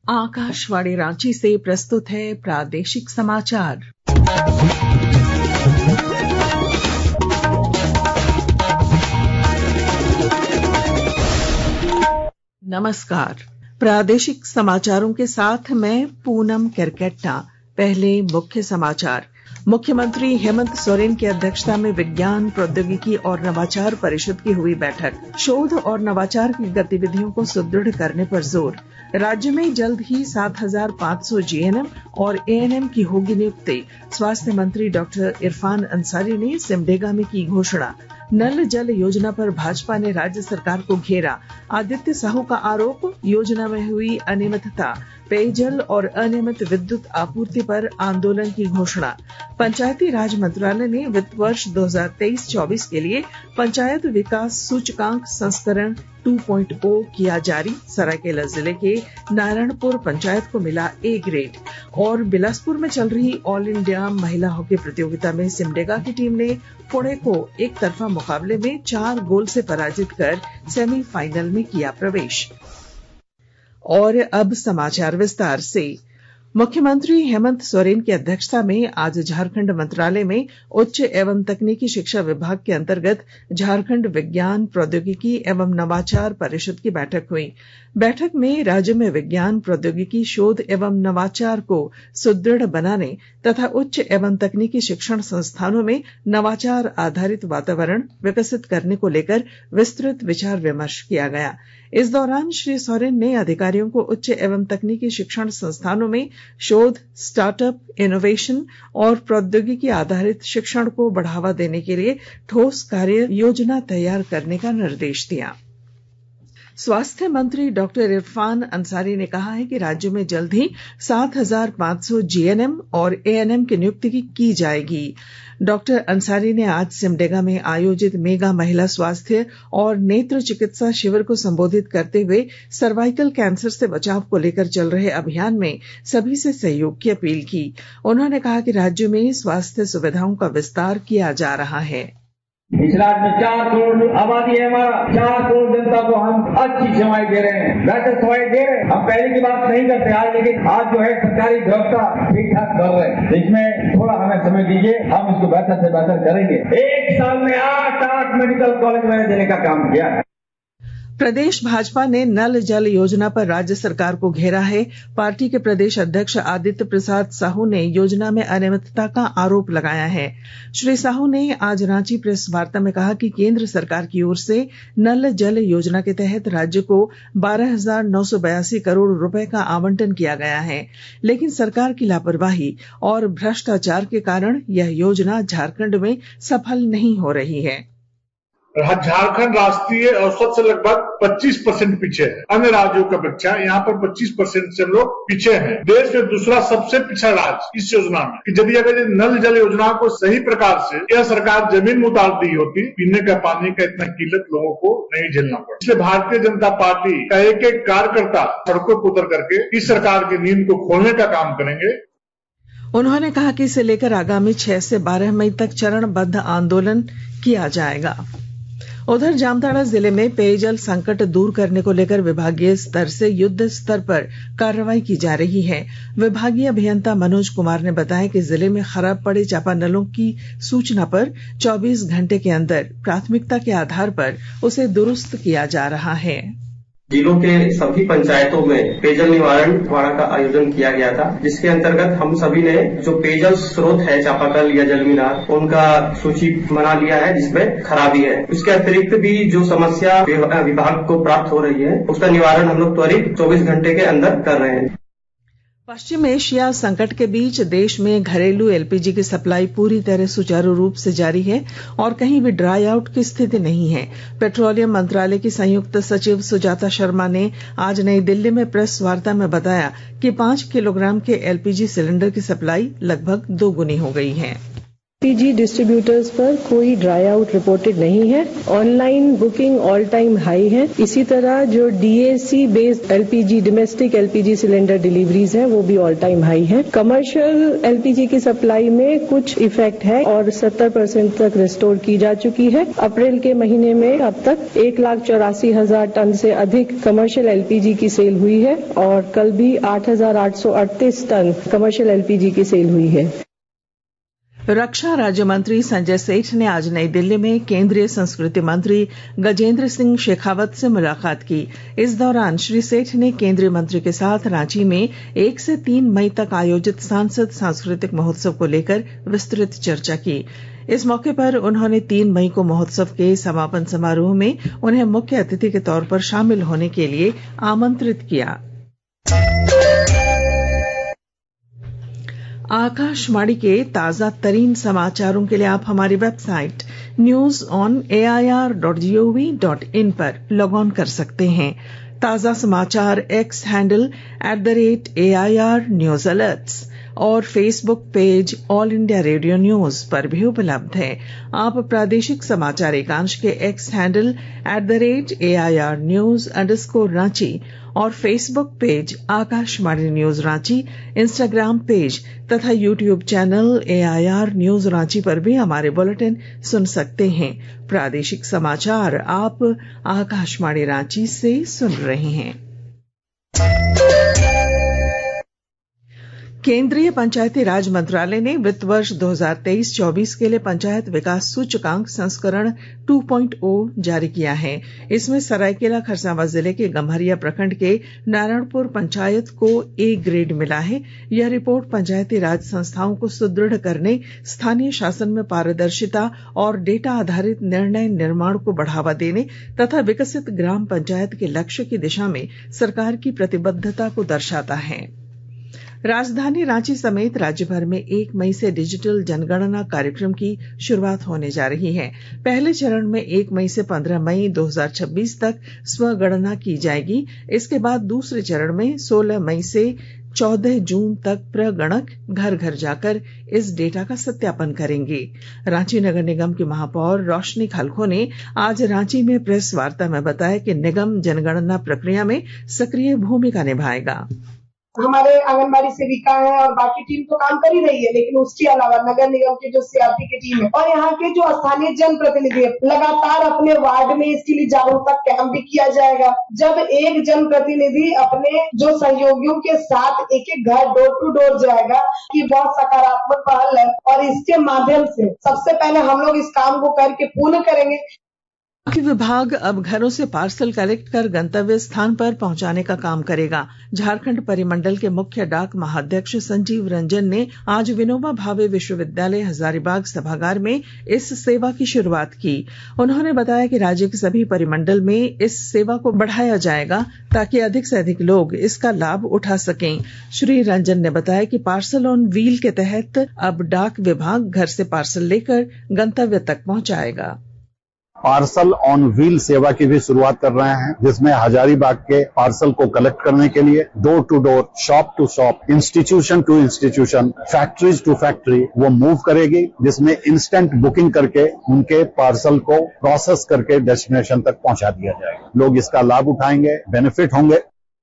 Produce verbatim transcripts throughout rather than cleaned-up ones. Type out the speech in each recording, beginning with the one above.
आकाशवाणी रांची से प्रस्तुत है प्रादेशिक समाचार। नमस्कार, प्रादेशिक समाचारों के साथ मैं पूनम केरकेट्टा। पहले मुख्य समाचार। मुख्यमंत्री हेमंत सोरेन की अध्यक्षता में विज्ञान, प्रौद्योगिकी और नवाचार परिषद की हुई बैठक। शोध और नवाचार की गतिविधियों को सुदृढ़ करने पर जोर। राज्य में जल्द ही सात हजार पाँच सौ जीएनएम और एएनएम की होगी नियुक्ति। स्वास्थ्य मंत्री डॉक्टर इरफान अंसारी ने सिमडेगा में की घोषणा। नल जल योजना पर भाजपा ने राज्य सरकार को घेरा। आदित्य साहू का आरोप, योजना में हुई अनियमितता। पेयजल और अनियमित विद्युत आपूर्ति पर आंदोलन की घोषणा। पंचायती राज मंत्रालय ने वित्त वर्ष दो हजार तेईस चौबीस के लिए पंचायत विकास सूचकांक संस्करण टू पॉइंट ओ किया जारी। सरायकेला जिले के नारायणपुर पंचायत को मिला ए ग्रेड। और बिलासपुर में चल रही ऑल इंडिया महिला हॉकी प्रतियोगिता में सिमडेगा की टीम ने पुणे को एक तरफा मुकाबले में चार गोल से पराजित कर सेमीफाइनल में किया प्रवेश। और अब समाचार विस्तार से। मुख्यमंत्री हेमंत सोरेन की अध्यक्षता में आज झारखंड मंत्रालय में उच्च एवं तकनीकी शिक्षा विभाग के अंतर्गत झारखंड विज्ञान, प्रौद्योगिकी एवं नवाचार परिषद की बैठक हुई। बैठक में राज्य में विज्ञान, प्रौद्योगिकी, शोध एवं नवाचार को सुदृढ़ बनाने तथा उच्च एवं तकनीकी शिक्षण संस्थानों में नवाचार आधारित वातावरण विकसित करने को लेकर विस्तृत विचार विमर्श किया गया। इस दौरान श्री सोरेन ने अधिकारियों को उच्च एवं तकनीकी शिक्षण संस्थानों में शोध, स्टार्टअप, इनोवेशन और प्रौद्योगिकी आधारित शिक्षण को बढ़ावा देने के लिए ठोस कार्य योजना तैयार करने का निर्देश दिया। स्वास्थ्य मंत्री डॉक्टर इरफान अंसारी ने कहा है कि राज्य में जल्द ही सात हजार पाँच सौ जीएनएम और एएनएम की नियुक्ति की जाएगी। डॉक्टर अंसारी ने आज सिमडेगा में आयोजित मेगा महिला स्वास्थ्य और नेत्र चिकित्सा शिविर को संबोधित करते हुए सर्वाइकल कैंसर से बचाव को लेकर चल रहे अभियान में सभी से सहयोग की अपील की। उन्होंने कहा कि राज्य में स्वास्थ्य सुविधाओं का विस्तार किया जा रहा है। इस राज्य में चार करोड़ आबादी है हमारा, चार करोड़ जनता को हम अच्छी सेवाएं दे रहे हैं, बेहतर सेवाएं दे रहे हैं। हम पहले की बात नहीं करते आज, लेकिन आज जो है सरकारी व्यवस्था ठीक ठाक कर रहे हैं। इसमें थोड़ा हमें समय दीजिए, हम इसको बेहतर से बेहतर करेंगे। एक साल में आठ आठ मेडिकल कॉलेज मैंने देने का काम किया है। प्रदेश भाजपा ने नल जल योजना पर राज्य सरकार को घेरा है। पार्टी के प्रदेश अध्यक्ष आदित्य प्रसाद साहू ने योजना में अनियमितता का आरोप लगाया है। श्री साहू ने आज रांची प्रेस वार्ता में कहा कि केंद्र सरकार की ओर से नल जल योजना के तहत राज्य को बारह हजार नौ सौ बयासी करोड़ रुपए का आवंटन किया गया है, लेकिन सरकार की लापरवाही और भ्रष्टाचार के कारण यह योजना झारखंड में सफल नहीं हो रही है। झारखंड राष्ट्रीय औसत से लगभग पच्चीस परसेंट पीछे है। अन्य राज्यों की अपेक्षा यहाँ पर पच्चीस परसेंट से हम लोग पीछे हैं। देश में दूसरा सबसे पिछड़ा राज्य इस योजना में। कि यदि अगर नल जल योजना को सही प्रकार से यह सरकार जमीन में उतार दी होती, पीने का पानी का इतना किल्लत लोगों को नहीं झेलना पड़ा। इसलिए भारतीय जनता पार्टी का एक एक कार्यकर्ता सड़कों पर उतर करके इस सरकार की नींद को खोलने का काम करेंगे। उन्होंने कहा कि इसे लेकर आगामी छह से बारह मई तक चरणबद्ध आंदोलन किया जाएगा। उधर जामताड़ा जिले में पेयजल संकट दूर करने को लेकर विभागीय स्तर से युद्ध स्तर पर कार्रवाई की जा रही है। विभागीय अभियंता मनोज कुमार ने बताया कि जिले में खराब पड़े चापानलों की सूचना पर चौबीस घंटे के अंदर प्राथमिकता के आधार पर उसे दुरुस्त किया जा रहा है। जिलों के सभी पंचायतों में पेयजल निवारण पखवाड़ा का आयोजन किया गया था, जिसके अंतर्गत हम सभी ने जो पेयजल स्रोत है चापाकल या जल मीनार उनका सूची बना लिया है जिसमें खराबी है। उसके अतिरिक्त भी जो समस्या विभाग को प्राप्त हो रही है उसका निवारण हम लोग त्वरित चौबीस घंटे के अंदर कर रहे हैं। पश्चिम एशिया संकट के बीच देश में घरेलू एलपीजी की सप्लाई पूरी तरह सुचारू रूप से जारी है और कहीं भी ड्राई आउट की स्थिति नहीं है। पेट्रोलियम मंत्रालय की संयुक्त सचिव सुजाता शर्मा ने आज नई दिल्ली में प्रेस वार्ता में बताया कि पांच किलोग्राम के एलपीजी सिलेंडर की सप्लाई लगभग दोगुनी हो गई है। एलपीजी डिस्ट्रीब्यूटर्स पर कोई ड्राई आउट रिपोर्टेड नहीं है। Online booking all time high है। इसी तरह जो DAC based LPG domestic LPG cylinder deliveries है वो भी ऑल टाइम हाई है। कमर्शियल एलपीजी की सप्लाई में कुछ इफेक्ट है और सत्तर परसेंट तक रिस्टोर की जा चुकी है। अप्रैल के महीने में अब तक एक लाख चौरासी हजार टन से अधिक कमर्शियल एलपीजी की सेल हुई है और कल भी आठ हजार आठ सौ अड़तीस टन कमर्शियल एलपीजी की सेल हुई है। रक्षा राज्य मंत्री संजय सेठ ने आज नई दिल्ली में केंद्रीय संस्कृति मंत्री गजेंद्र सिंह शेखावत से मुलाकात की। इस दौरान श्री सेठ ने केंद्रीय मंत्री के साथ रांची में एक से तीन मई तक आयोजित सांसद सांस्कृतिक महोत्सव को लेकर विस्तृत चर्चा की। इस मौके पर उन्होंने तीन मई को महोत्सव के समापन समारोह में उन्हें मुख्य अतिथि के तौर पर शामिल होने के लिए आमंत्रित किया। आकाशवाणी के ताजा तरीन समाचारों के लिए आप हमारी website news on A I R dot G O V dot I पर लॉग ऑन कर सकते हैं। ताजा समाचार X handle at the rate A I R news alerts और Facebook page All India Radio news पर भी उपलब्ध है। आप प्रादेशिक समाचार एकांश के X handle at the rate A I R news underscore Ranchi और Facebook page Akashvani news Ranchi, Instagram page तथा YouTube channel A I R news Ranchi पर भी हमारे बुलेटिन सुन सकते हैं। प्रादेशिक समाचार आप आकाशवाणी रांची से सुन रहे हैं। केंद्रीय पंचायती राज मंत्रालय ने वित्त वर्ष दो हज़ार तेईस चौबीस के लिए पंचायत विकास सूचकांक संस्करण टू पॉइंट ओ जारी किया है। इसमें सरायकेला खरसावां जिले के गम्हरिया प्रखंड के नारायणपुर पंचायत को ए ग्रेड मिला है। यह रिपोर्ट पंचायती राज संस्थाओं को सुदृढ़ करने, स्थानीय शासन में पारदर्शिता और डेटा आधारित निर्णय निर्माण को बढ़ावा देने तथा विकसित ग्राम पंचायत के लक्ष्य की दिशा में सरकार की प्रतिबद्धता को दर्शाता है। राजधानी रांची समेत राज्य भर में एक मई से डिजिटल जनगणना कार्यक्रम की शुरुआत होने जा रही है। पहले चरण में एक मई से पंद्रह मई दो हज़ार छब्बीस तक स्वगणना की जाएगी। इसके बाद दूसरे चरण में सोलह मई से चौदह जून तक प्रगणक घर घर जाकर इस डेटा का सत्यापन करेंगे। रांची नगर निगम की महापौर रोशनी खलखो ने आज रांची में प्रेस वार्ता में बताया कि निगम जनगणना प्रक्रिया में सक्रिय भूमिका निभाएगा। हमारे आंगनबाड़ी सेविका है और बाकी टीम तो काम कर ही रही है, लेकिन उसके अलावा नगर निगम की जो सीआरपी की टीम है और यहाँ के जो स्थानीय जनप्रतिनिधि है, लगातार अपने वार्ड में इसके लिए जागरूकता कैंप भी किया जाएगा। जब एक जनप्रतिनिधि अपने जो सहयोगियों के साथ एक एक घर डोर टू डोर जाएगा, कि बहुत सकारात्मक पहल है और इसके माध्यम से सबसे पहले हम लोग इस काम को करके पूर्ण करेंगे। विभाग अब घरों से पार्सल कलेक्ट कर गंतव्य स्थान पर पहुंचाने का काम करेगा। झारखंड परिमंडल के मुख्य डाक महाअध्यक्ष संजीव रंजन ने आज विनोबा भावे विश्वविद्यालय हजारीबाग सभागार में इस सेवा की शुरुआत की। उन्होंने बताया कि राज्य के सभी परिमंडल में इस सेवा को बढ़ाया जाएगा ताकि अधिक से अधिक लोग इसका लाभ उठा सकें। श्री रंजन ने बताया कि पार्सल ऑन व्हील के तहत अब डाक विभाग घर से पार्सल लेकर गंतव्य तक पहुंचाएगा। पार्सल ऑन व्हील सेवा की भी शुरुआत कर रहे हैं, जिसमें हजारीबाग के पार्सल को कलेक्ट करने के लिए door to door, shop to shop, institution to institution, factories to factory वो मूव करेगी, जिसमें इंस्टेंट बुकिंग करके उनके पार्सल को प्रोसेस करके डेस्टिनेशन तक पहुंचा दिया जाएगा। लोग इसका लाभ उठाएंगे, बेनिफिट होंगे।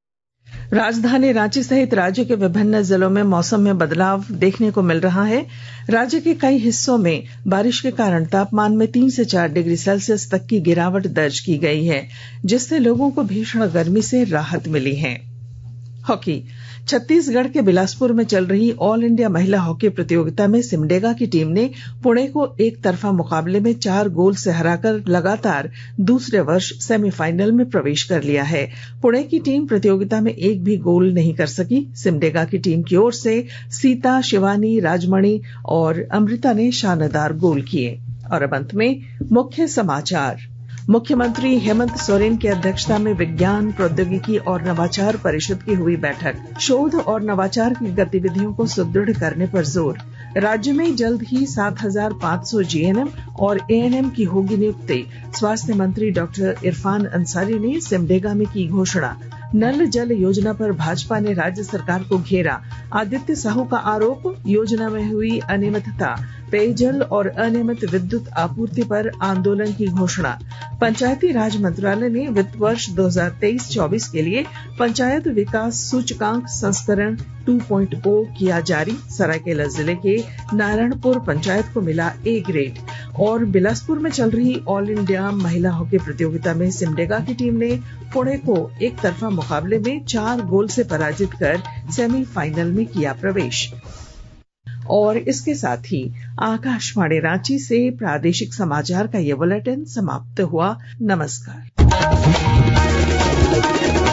राजधानी रांची सहित राज्य के विभिन्न जिलों में मौसम में बदलाव देखने को मिल रहा है। राज्य के कई हिस्सों में बारिश के कारण तापमान में तीन से चार डिग्री सेल्सियस तक की गिरावट दर्ज की गई है, जिससे लोगों को भीषण गर्मी से राहत मिली है। हॉकी। छत्तीसगढ़ के बिलासपुर में चल रही ऑल इंडिया महिला हॉकी प्रतियोगिता में सिमडेगा की टीम ने पुणे को एक तरफा मुकाबले में चार गोल से हराकर लगातार दूसरे वर्ष सेमीफाइनल में प्रवेश कर लिया है। पुणे की टीम प्रतियोगिता में एक भी गोल नहीं कर सकी। सिमडेगा की टीम की ओर से सीता, शिवानी, राजमणि और अमृता ने शानदार गोल किए। और अब अंत में मुख्य समाचार। मुख्यमंत्री हेमंत सोरेन की अध्यक्षता में विज्ञान, प्रौद्योगिकी और नवाचार परिषद की हुई बैठक। शोध और नवाचार की गतिविधियों को सुदृढ़ करने पर जोर। राज्य में जल्द ही सात हजार पाँच सौ जीएनएम और एएनएम की होगी नियुक्ति। स्वास्थ्य मंत्री डॉक्टर इरफान अंसारी ने सिमडेगा में की घोषणा। नल जल योजना पर भाजपा ने राज्य सरकार को घेरा। आदित्य साहू का आरोप, योजना में हुई अनियमितता पेयजल और अनियमित विद्युत आपूर्ति पर आंदोलन की घोषणा। पंचायती राज मंत्रालय ने वित्त वर्ष दो हज़ार तेईस चौबीस के लिए पंचायत विकास सूचकांक संस्करण टू पॉइंट ओ किया जारी। सरायकेला जिले के नारायणपुर पंचायत को मिला ए ग्रेड। और बिलासपुर में चल रही ऑल इंडिया महिला हॉकी प्रतियोगिता में सिमडेगा की टीम ने पुणे को एक तरफा मुकाबले में चार गोल से पराजित कर सेमीफाइनल में किया प्रवेश। और इसके साथ ही आकाशवाणी रांची से प्रादेशिक समाचार का ये बुलेटिन समाप्त हुआ। नमस्कार।